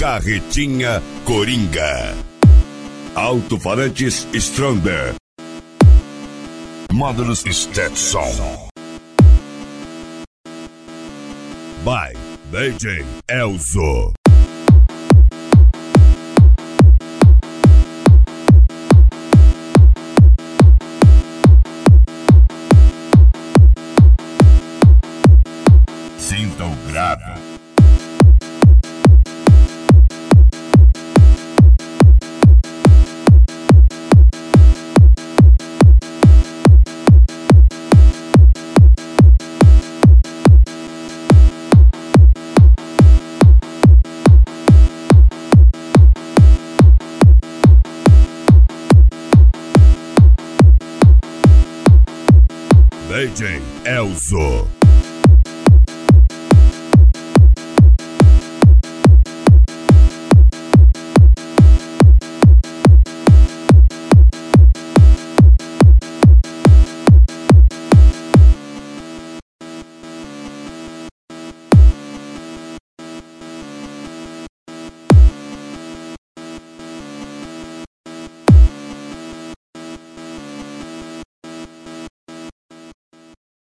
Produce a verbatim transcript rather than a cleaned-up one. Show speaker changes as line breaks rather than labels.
Carretinha Coringa. Alto-falantes Stronger. Módulos Stetson. By D J Elzo. Sinta o grave. D J Elzo.